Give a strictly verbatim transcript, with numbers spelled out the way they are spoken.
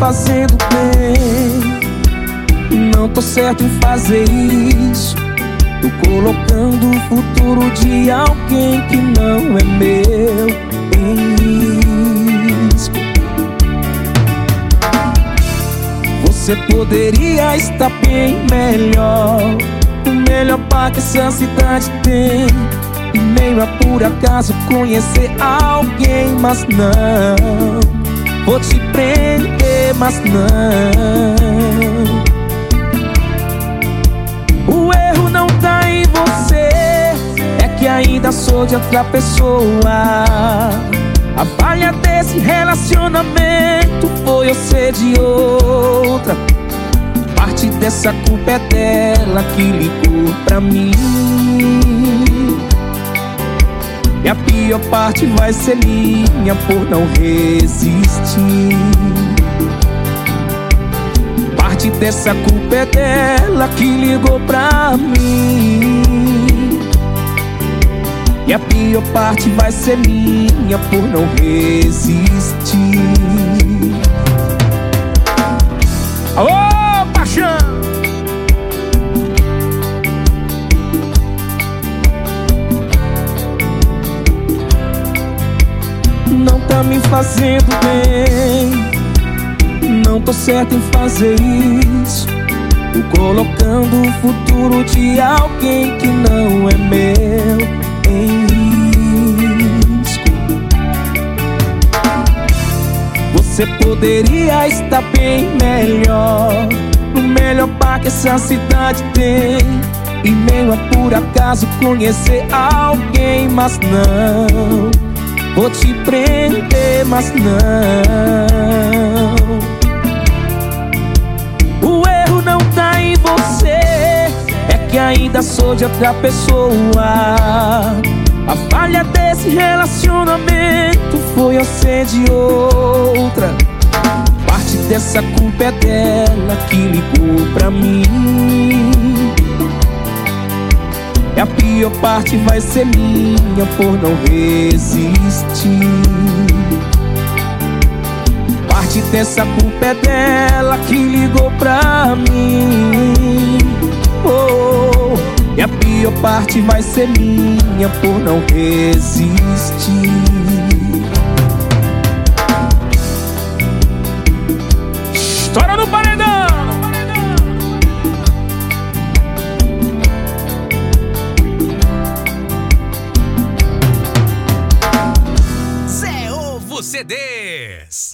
fazendo bem. Não tô certo em fazer isso. Tô colocando o futuro de alguém que não é meu em risco. Você poderia estar bem melhor, o melhor par que essa cidade tem. E meio a por acaso conhecer alguém, mas não. Vou te prender, mas não. O erro não tá em você, é que ainda sou de outra pessoa. A falha desse relacionamento foi eu ser de outra. Parte dessa culpa é dela que ligou pra mim. E a pior parte vai ser minha por não resistir. Parte dessa culpa é dela que ligou pra mim. E a pior parte vai ser minha por não resistir. Alô, paixão! Não tá me fazendo bem. Não tô certo em fazer isso. Tô colocando o futuro de alguém que não é meu em risco. Você poderia estar bem melhor, no melhor par que essa cidade tem. E meio a por acaso conhecer alguém, mas não. Vou te prender, mas não. O erro não tá em você, é que ainda sou de outra pessoa. A falha desse relacionamento foi eu ser de outra. Parte dessa culpa é dela que ligou pra mim. E a pior parte vai ser minha por não resistir. Parte dessa culpa é dela que ligou pra mim. Oh, e a pior parte vai ser minha por não resistir. Estoura no paredão! C D